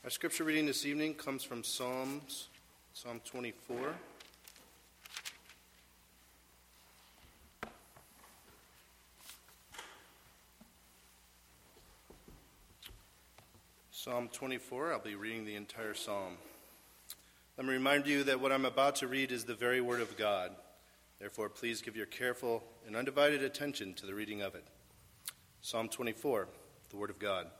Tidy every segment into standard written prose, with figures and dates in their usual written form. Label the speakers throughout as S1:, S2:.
S1: Our scripture reading this evening comes from Psalm 24. Psalm 24, I'll be reading the entire psalm. Let me remind you that what I'm about to read is the very word of God. Therefore, please give your careful and undivided attention to the reading of it. Psalm 24, the word of God.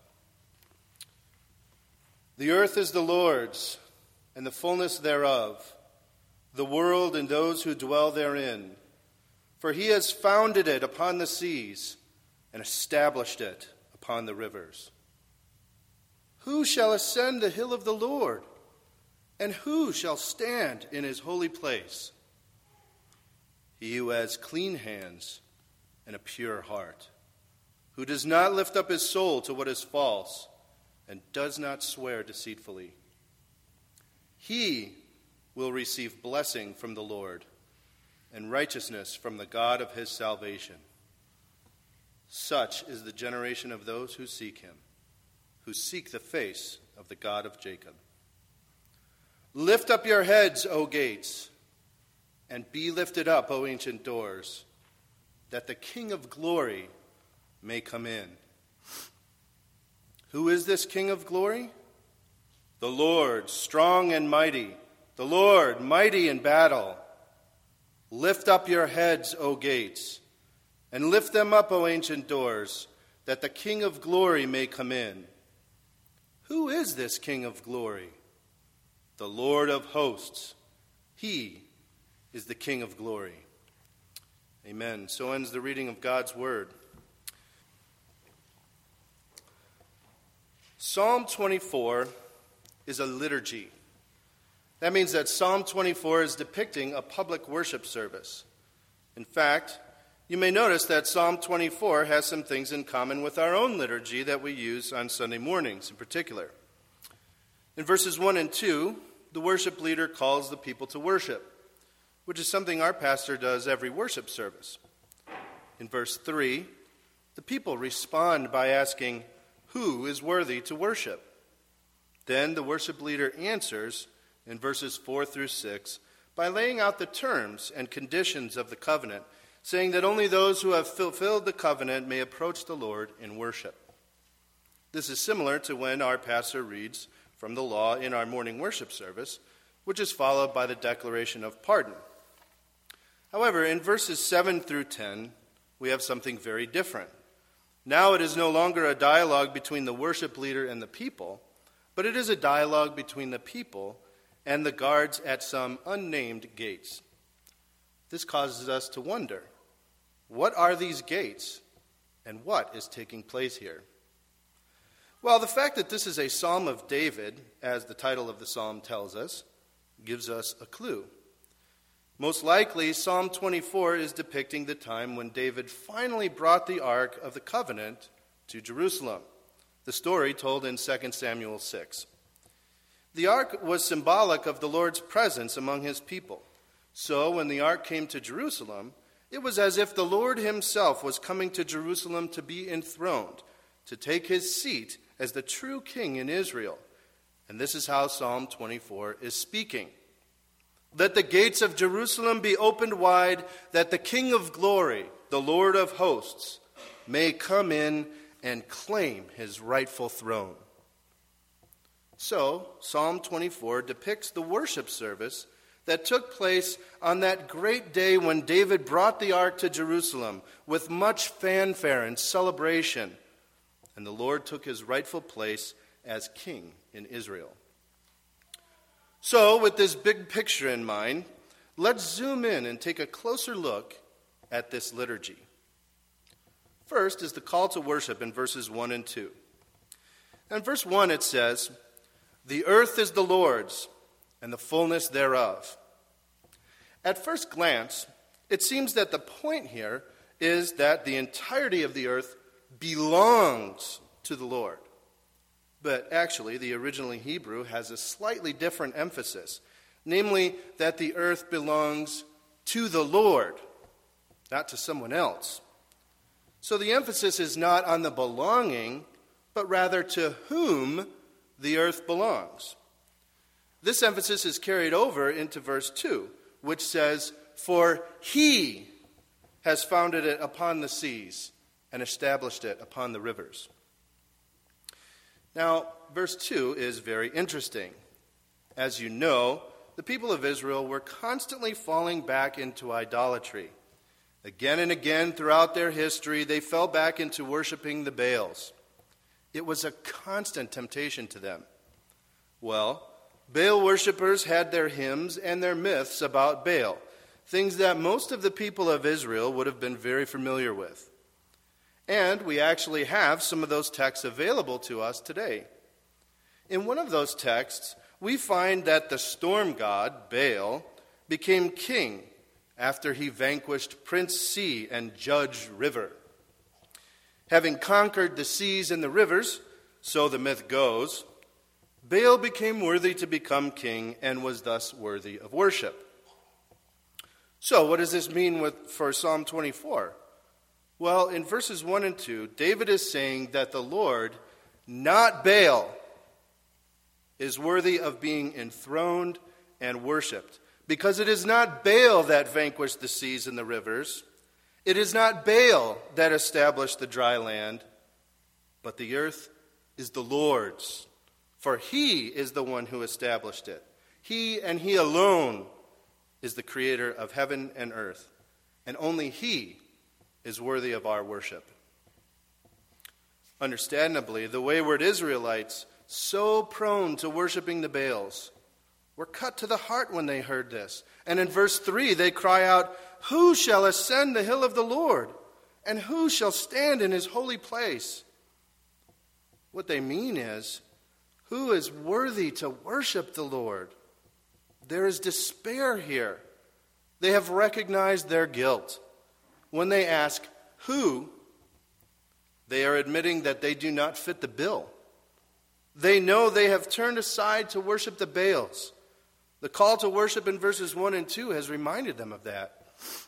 S1: The earth is the Lord's, and the fullness thereof, the world and those who dwell therein. For he has founded it upon the seas and established it upon the rivers. Who shall ascend the hill of the Lord? And who shall stand in his holy place? He who has clean hands and a pure heart, who does not lift up his soul to what is false, and does not swear deceitfully. He will receive blessing from the Lord, and righteousness from the God of his salvation. Such is the generation of those who seek him, who seek the face of the God of Jacob. Lift up your heads, O gates, and be lifted up, O ancient doors, that the King of glory may come in. Who is this King of glory? The Lord, strong and mighty, the Lord, mighty in battle. Lift up your heads, O gates, and lift them up, O ancient doors, that the King of glory may come in. Who is this King of glory? The Lord of hosts. He is the King of glory. Amen. So ends the reading of God's word. Psalm 24 is a liturgy. That means that Psalm 24 is depicting a public worship service. In fact, you may notice that Psalm 24 has some things in common with our own liturgy that we use on Sunday mornings in particular. In verses 1 and 2, the worship leader calls the people to worship, which is something our pastor does every worship service. In verse 3, the people respond by asking, "Who is worthy to worship?" Then the worship leader answers in verses 4 through 6 by laying out the terms and conditions of the covenant, saying that only those who have fulfilled the covenant may approach the Lord in worship. This is similar to when our pastor reads from the law in our morning worship service, which is followed by the declaration of pardon. However, in verses 7 through 10, we have something very different. Now it is no longer a dialogue between the worship leader and the people, but it is a dialogue between the people and the guards at some unnamed gates. This causes us to wonder, what are these gates and what is taking place here? Well, the fact that this is a Psalm of David, as the title of the psalm tells us, gives us a clue. Most likely, Psalm 24 is depicting the time when David finally brought the Ark of the Covenant to Jerusalem, the story told in 2 Samuel 6. The Ark was symbolic of the Lord's presence among his people. So when the Ark came to Jerusalem, it was as if the Lord himself was coming to Jerusalem to be enthroned, to take his seat as the true king in Israel. And this is how Psalm 24 is speaking. Let the gates of Jerusalem be opened wide, that the King of glory, the Lord of hosts, may come in and claim his rightful throne. So, Psalm 24 depicts the worship service that took place on that great day when David brought the ark to Jerusalem with much fanfare and celebration, and the Lord took his rightful place as king in Israel. So, with this big picture in mind, let's zoom in and take a closer look at this liturgy. First is the call to worship in verses 1 and 2. In verse 1 it says, "The earth is the Lord's, and the fullness thereof." At first glance, it seems that the point here is that the entirety of the earth belongs to the Lord. But actually, the original Hebrew has a slightly different emphasis, namely that the earth belongs to the Lord, not to someone else. So the emphasis is not on the belonging, but rather to whom the earth belongs. This emphasis is carried over into verse 2, which says, "For he has founded it upon the seas and established it upon the rivers." Now, verse 2 is very interesting. As you know, the people of Israel were constantly falling back into idolatry. Again and again throughout their history, they fell back into worshiping the Baals. It was a constant temptation to them. Well, Baal worshippers had their hymns and their myths about Baal, things that most of the people of Israel would have been very familiar with. And we actually have some of those texts available to us today. In one of those texts, we find that the storm god, Baal, became king after he vanquished Prince Sea and Judge River. Having conquered the seas and the rivers, so the myth goes, Baal became worthy to become king and was thus worthy of worship. So what does this mean for Psalm 24? Well, in verses 1 and 2, David is saying that the Lord, not Baal, is worthy of being enthroned and worshipped. Because it is not Baal that vanquished the seas and the rivers. It is not Baal that established the dry land, but the earth is the Lord's. For he is the one who established it. He and he alone is the creator of heaven and earth. And only he is worthy of our worship. Understandably, the wayward Israelites, so prone to worshiping the Baals, were cut to the heart when they heard this. And in verse 3, they cry out, "Who shall ascend the hill of the Lord? And who shall stand in his holy place?" What they mean is, who is worthy to worship the Lord? There is despair here. They have recognized their guilt. When they ask, "Who?" they are admitting that they do not fit the bill. They know they have turned aside to worship the Baals. The call to worship in verses 1 and 2 has reminded them of that.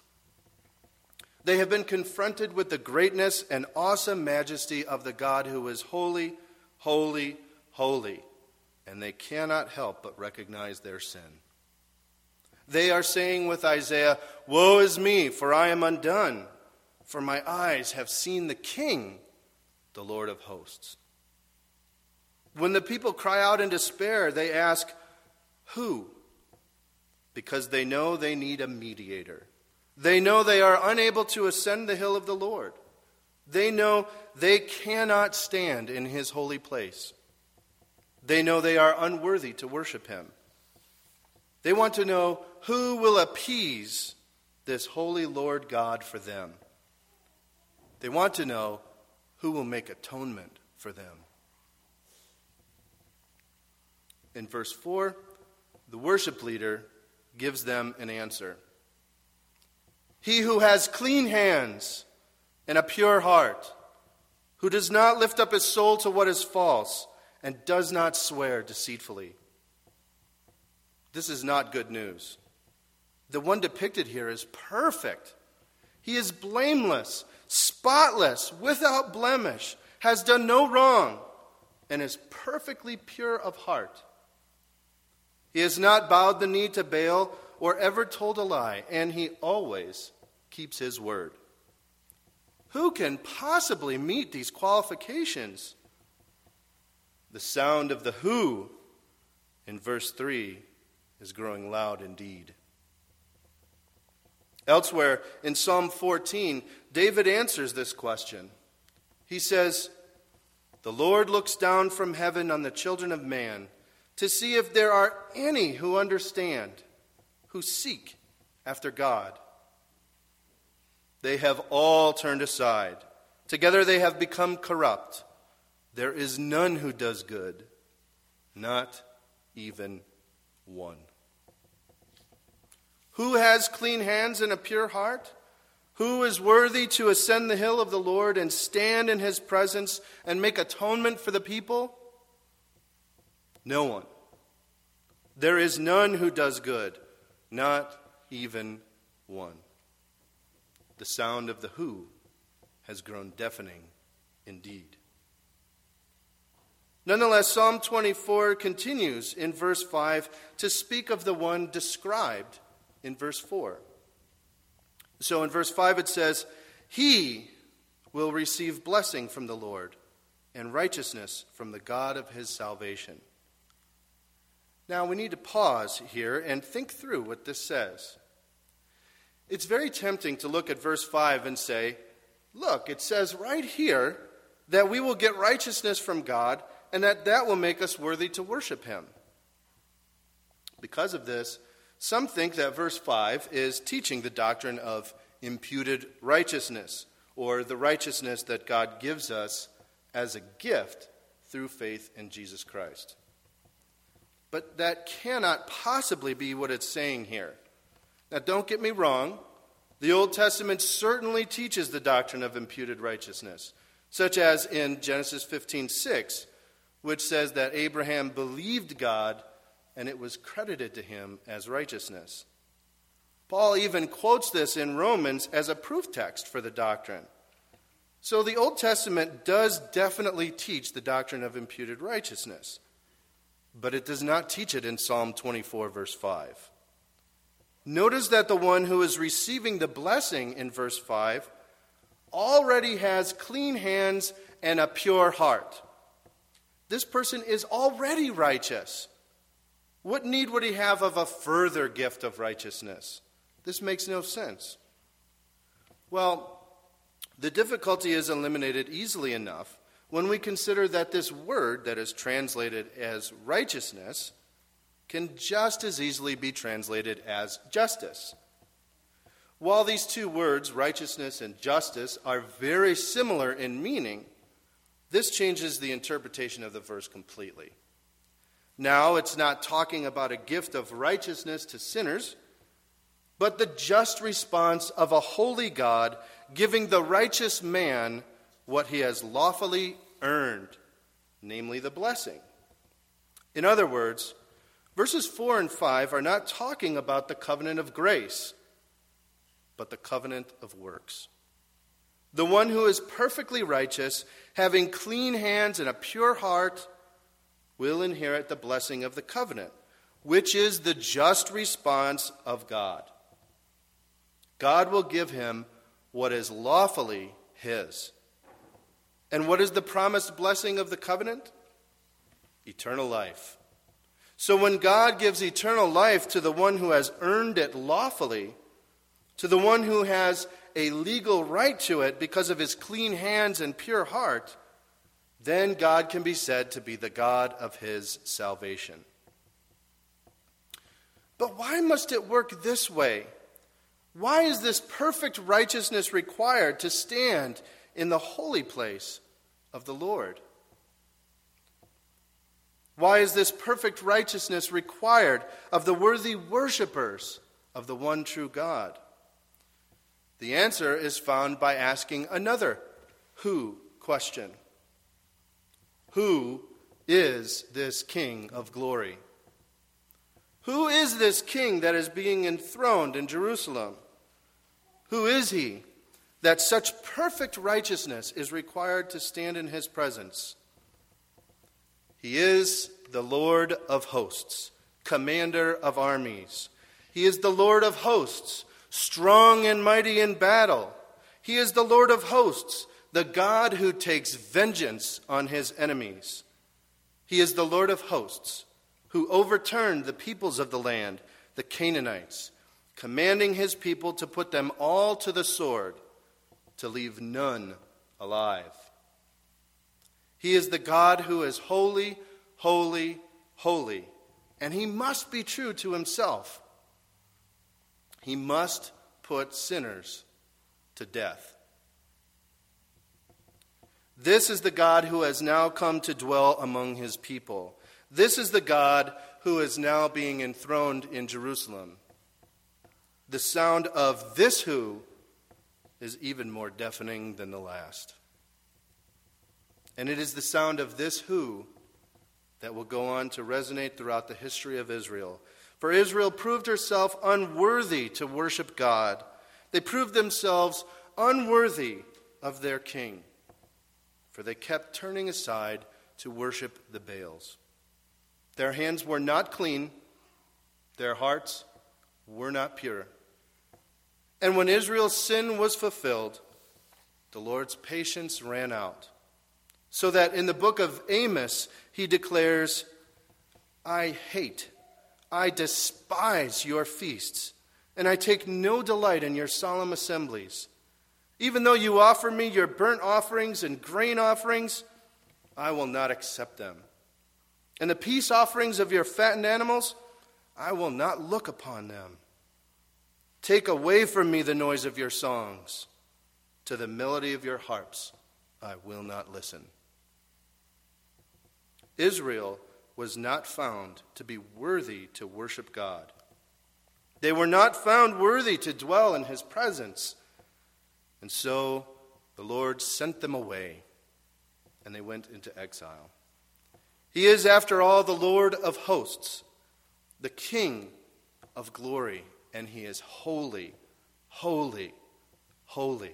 S1: They have been confronted with the greatness and awesome majesty of the God who is holy, holy, holy, and they cannot help but recognize their sin. They are saying with Isaiah, "Woe is me, for I am undone, for my eyes have seen the King, the Lord of hosts." When the people cry out in despair, they ask, "Who?" Because they know they need a mediator. They know they are unable to ascend the hill of the Lord. They know they cannot stand in his holy place. They know they are unworthy to worship him. They want to know who will appease this holy Lord God for them. They want to know who will make atonement for them. In verse 4, the worship leader gives them an answer. "He who has clean hands and a pure heart, who does not lift up his soul to what is false and does not swear deceitfully." This is not good news. The one depicted here is perfect. He is blameless, spotless, without blemish, has done no wrong, and is perfectly pure of heart. He has not bowed the knee to Baal or ever told a lie, and he always keeps his word. Who can possibly meet these qualifications? The sound of the who in verse 3 is growing loud indeed. Elsewhere in Psalm 14, David answers this question. He says, "The Lord looks down from heaven on the children of man to see if there are any who understand, who seek after God. They have all turned aside. Together they have become corrupt. There is none who does good, not even one." Who has clean hands and a pure heart? Who is worthy to ascend the hill of the Lord and stand in his presence and make atonement for the people? No one. There is none who does good, not even one. The sound of the who has grown deafening indeed. Nonetheless, Psalm 24 continues in verse 5 to speak of the one described in verse 4. So in verse 5 it says, "He will receive blessing from the Lord and righteousness from the God of his salvation." Now we need to pause here and think through what this says. It's very tempting to look at verse 5 and say, look, it says right here that we will get righteousness from God and that will make us worthy to worship him. Because of this, some think that verse 5 is teaching the doctrine of imputed righteousness, or the righteousness that God gives us as a gift through faith in Jesus Christ. But that cannot possibly be what it's saying here. Now, don't get me wrong. The Old Testament certainly teaches the doctrine of imputed righteousness, such as in Genesis 15:6, which says that Abraham believed God and it was credited to him as righteousness. Paul even quotes this in Romans as a proof text for the doctrine. So the Old Testament does definitely teach the doctrine of imputed righteousness, but it does not teach it in Psalm 24, verse 5. Notice that the one who is receiving the blessing in verse 5 already has clean hands and a pure heart. This person is already righteous. What need would he have of a further gift of righteousness? This makes no sense. Well, the difficulty is eliminated easily enough when we consider that this word that is translated as righteousness can just as easily be translated as justice. While these two words, righteousness and justice, are very similar in meaning, this changes the interpretation of the verse completely. Now, it's not talking about a gift of righteousness to sinners, but the just response of a holy God giving the righteous man what he has lawfully earned, namely the blessing. In other words, verses 4 and 5 are not talking about the covenant of grace, but the covenant of works. The one who is perfectly righteous, having clean hands and a pure heart, will inherit the blessing of the covenant, which is the just response of God. God will give him what is lawfully his. And what is the promised blessing of the covenant? Eternal life. So when God gives eternal life to the one who has earned it lawfully, to the one who has a legal right to it because of his clean hands and pure heart, then God can be said to be the God of his salvation. But why must it work this way? Why is this perfect righteousness required to stand in the holy place of the Lord? Why is this perfect righteousness required of the worthy worshipers of the one true God? The answer is found by asking another who question. Who is this King of glory? Who is this king that is being enthroned in Jerusalem? Who is he that such perfect righteousness is required to stand in his presence? He is the Lord of hosts, commander of armies. He is the Lord of hosts, strong and mighty in battle. He is the Lord of hosts, the God who takes vengeance on his enemies. He is the Lord of hosts, who overturned the peoples of the land, the Canaanites, commanding his people to put them all to the sword, to leave none alive. He is the God who is holy, holy, holy, and he must be true to himself. He must put sinners to death. This is the God who has now come to dwell among his people. This is the God who is now being enthroned in Jerusalem. The sound of this who is even more deafening than the last. And it is the sound of this who that will go on to resonate throughout the history of Israel. For Israel proved herself unworthy to worship God. They proved themselves unworthy of their king. For they kept turning aside to worship the Baals. Their hands were not clean, their hearts were not pure. And when Israel's sin was fulfilled, the Lord's patience ran out, so that in the book of Amos he declares, I despise your feasts, and I take no delight in your solemn assemblies. Even though you offer me your burnt offerings and grain offerings, I will not accept them. And the peace offerings of your fattened animals, I will not look upon them. Take away from me the noise of your songs. To the melody of your harps, I will not listen. Israel was not found to be worthy to worship God. They were not found worthy to dwell in his presence. And so the Lord sent them away, and they went into exile. He is, after all, the Lord of hosts, the King of glory, and he is holy, holy, holy.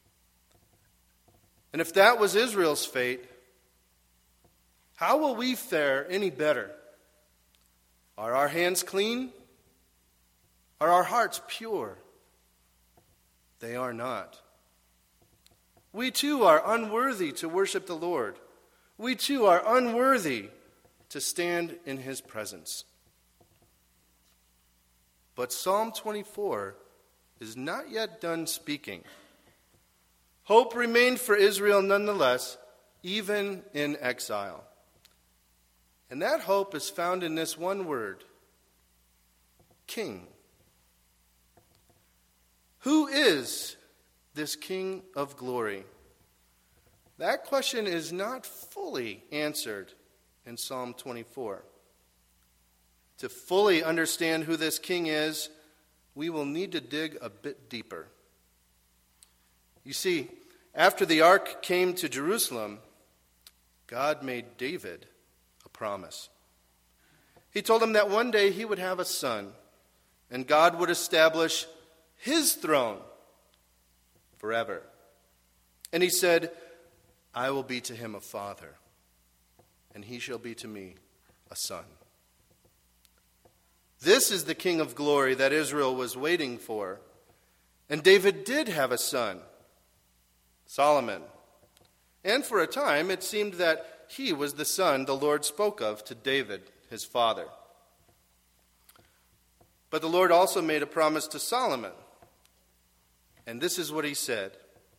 S1: And if that was Israel's fate, how will we fare any better? Are our hands clean? Are our hearts pure? They are not. We too are unworthy to worship the Lord. We too are unworthy to stand in his presence. But Psalm 24 is not yet done speaking. Hope remained for Israel nonetheless, even in exile. And that hope is found in this one word, King. Who is this King of glory? That question is not fully answered in Psalm 24. To fully understand who this king is, we will need to dig a bit deeper. You see, after the ark came to Jerusalem, God made David a promise. He told him that one day he would have a son, and God would establish his throne forever. And he said, I will be to him a father, and he shall be to me a son. This is the King of glory that Israel was waiting for. And David did have a son, Solomon. And for a time, it seemed that he was the son the Lord spoke of to David, his father. But the Lord also made a promise to Solomon. And this is what he said.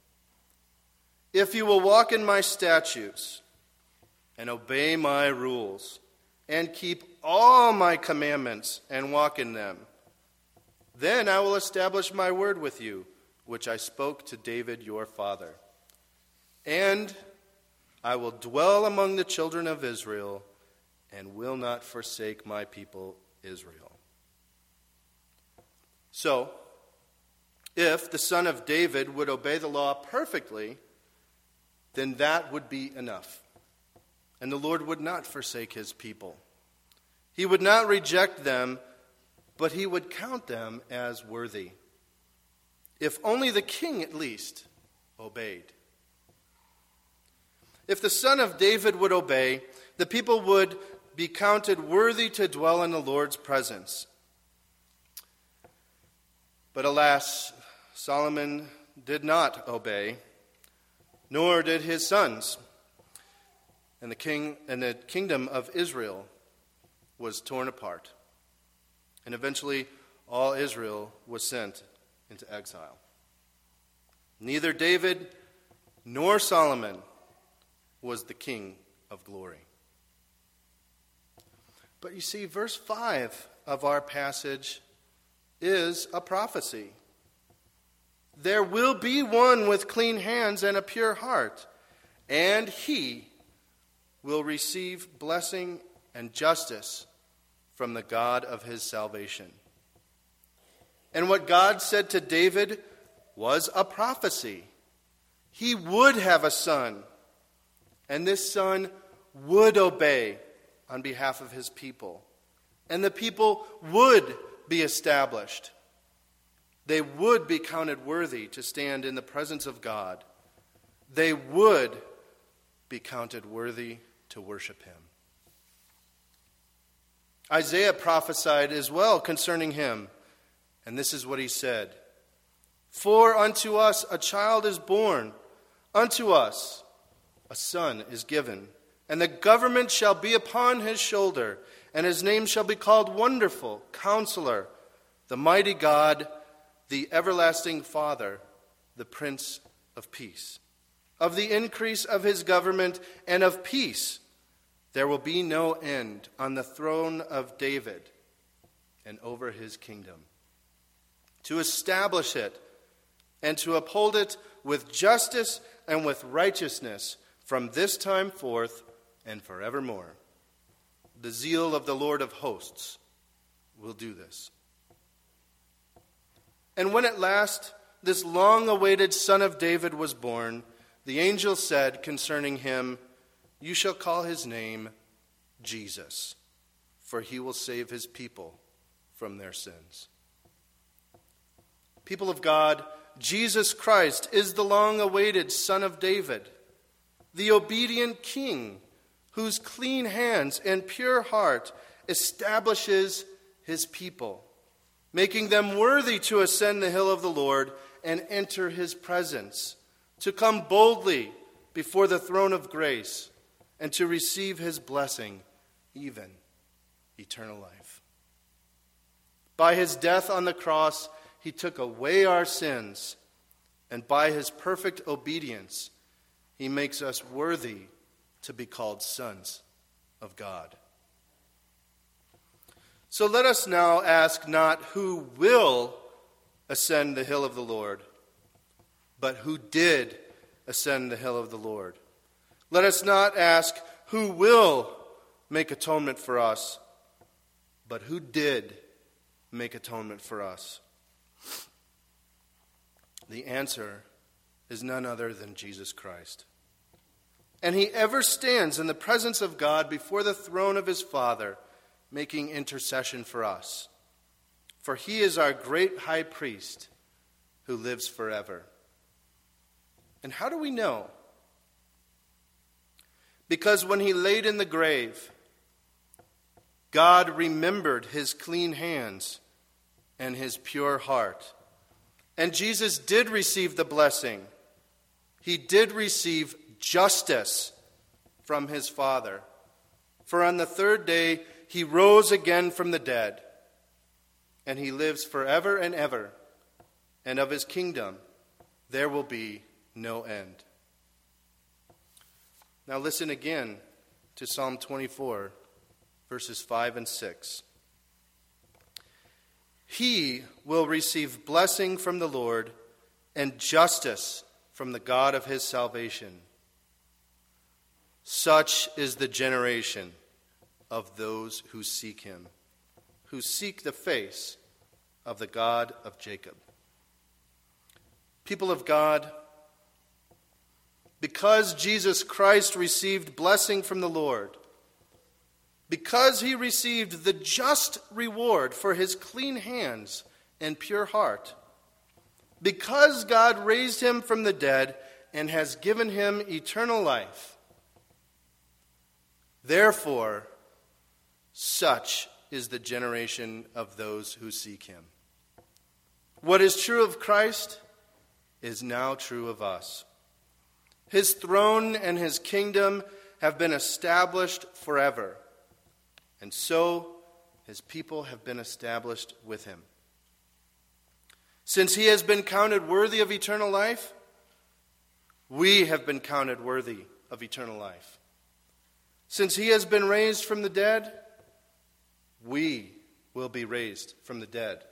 S1: If you will walk in my statutes and obey my rules and keep all my commandments and walk in them, then I will establish my word with you, which I spoke to David your father. And I will dwell among the children of Israel and will not forsake my people Israel. So, if the son of David would obey the law perfectly, then that would be enough. And the Lord would not forsake his people. He would not reject them, but he would count them as worthy. If only the king at least obeyed. If the son of David would obey, the people would be counted worthy to dwell in the Lord's presence. But alas, Solomon did not obey, nor did his sons. And the kingdom of Israel was torn apart. And eventually all Israel was sent into exile. Neither David nor Solomon was the King of glory. But you see, verse 5 of our passage is a prophecy. There will be one with clean hands and a pure heart, and he will receive blessing and justice from the God of his salvation. And what God said to David was a prophecy. He would have a son, and this son would obey on behalf of his people. And the people would be established. They would be counted worthy to stand in the presence of God. They would be counted worthy to worship him. Isaiah prophesied as well concerning him, and this is what he said. For unto us a child is born, unto us a son is given, and the government shall be upon his shoulder, and his name shall be called Wonderful, Counselor, the Mighty God, the Everlasting Father, the Prince of Peace. Of the increase of his government and of peace there will be no end on the throne of David and over his kingdom, to establish it and to uphold it with justice and with righteousness from this time forth and forevermore. The zeal of the Lord of hosts will do this. And when at last this long-awaited Son of David was born, the angel said concerning him, You shall call his name Jesus, for he will save his people from their sins. People of God, Jesus Christ is the long-awaited Son of David, the obedient King, whose clean hands and pure heart establishes his people, making them worthy to ascend the hill of the Lord and enter his presence, to come boldly before the throne of grace, and to receive his blessing, even eternal life. By his death on the cross, he took away our sins, and by his perfect obedience, he makes us worthy to be called sons of God. So let us now ask not who will ascend the hill of the Lord, but who did ascend the hill of the Lord. Let us not ask who will make atonement for us, but who did make atonement for us. The answer is none other than Jesus Christ. And he ever stands in the presence of God before the throne of his Father, making intercession for us. For he is our great high priest who lives forever. And how do we know? Because when he laid in the grave, God remembered his clean hands and his pure heart. And Jesus did receive the blessing. He did receive justice from his Father. For on the third day he rose again from the dead, and he lives forever and ever, and of his kingdom there will be no end. Now listen again to Psalm 24, verses 5 and 6. He will receive blessing from the Lord and justice from the God of his salvation. Such is the generation of those who seek him, who seek the face of the God of Jacob. People of God, because Jesus Christ received blessing from the Lord, because he received the just reward for his clean hands and pure heart, because God raised him from the dead and has given him eternal life, therefore, such is the generation of those who seek him. What is true of Christ is now true of us. His throne and his kingdom have been established forever, and so his people have been established with him. Since he has been counted worthy of eternal life, we have been counted worthy of eternal life. Since he has been raised from the dead, we will be raised from the dead.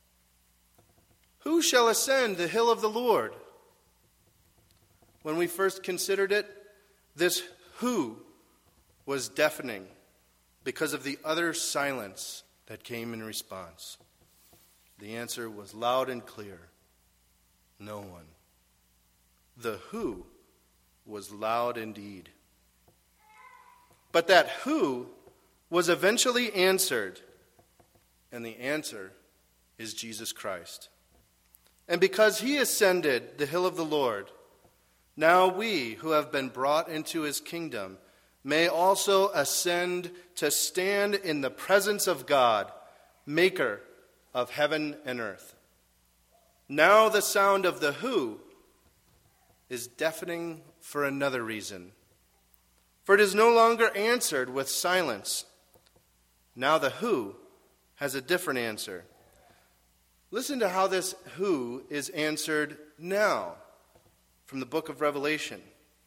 S1: Who shall ascend the hill of the Lord? When we first considered it, this who was deafening because of the utter silence that came in response. The answer was loud and clear. No one. The who was loud indeed. But that who was eventually answered, and the answer is Jesus Christ. And because he ascended the hill of the Lord, now we who have been brought into his kingdom may also ascend to stand in the presence of God, maker of heaven and earth. Now the sound of the who is deafening for another reason. For it is no longer answered with silence. Now the who has a different answer. Listen to how this who is answered now from the book of Revelation.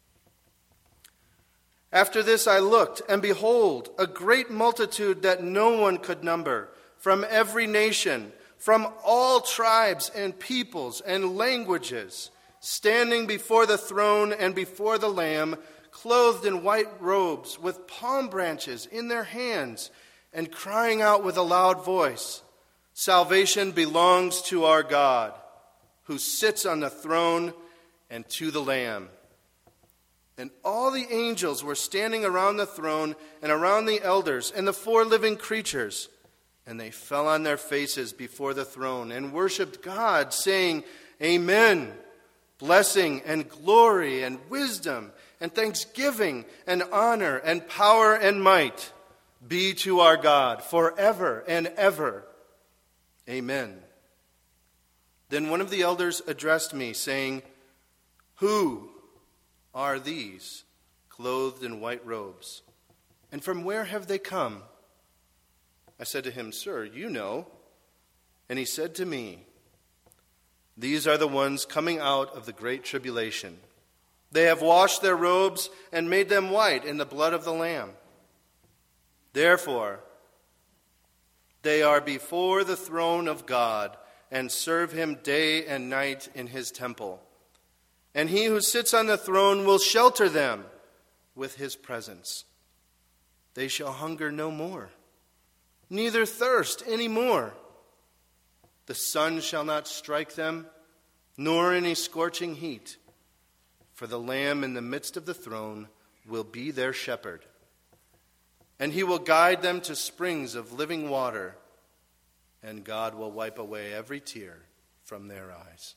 S1: After this I looked, and behold, a great multitude that no one could number, from every nation, from all tribes and peoples and languages, standing before the throne and before the Lamb, clothed in white robes, with palm branches in their hands, and crying out with a loud voice, "Salvation belongs to our God, who sits on the throne, and to the Lamb." And all the angels were standing around the throne and around the elders and the 4 living creatures. And they fell on their faces before the throne and worshipped God, saying, "Amen. Blessing and glory and wisdom and thanksgiving and honor and power and might be to our God forever and ever. Amen." Then one of the elders addressed me, saying, "Who are these, clothed in white robes? And from where have they come?" I said to him, "Sir, you know." And he said to me, "These are the ones coming out of the great tribulation. They have washed their robes and made them white in the blood of the Lamb. Therefore, they are before the throne of God and serve him day and night in his temple. And he who sits on the throne will shelter them with his presence. They shall hunger no more, neither thirst any more. The sun shall not strike them, nor any scorching heat. For the Lamb in the midst of the throne will be their shepherd. And he will guide them to springs of living water, and God will wipe away every tear from their eyes."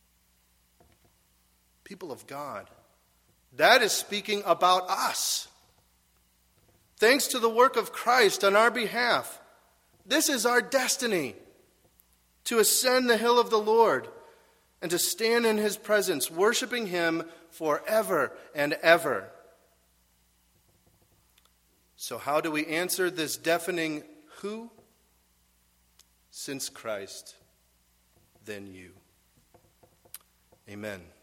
S1: People of God, that is speaking about us. Thanks to the work of Christ on our behalf, this is our destiny, to ascend the hill of the Lord and to stand in his presence, worshiping him forever and ever. So how do we answer this deafening who? Since Christ, then you. Amen.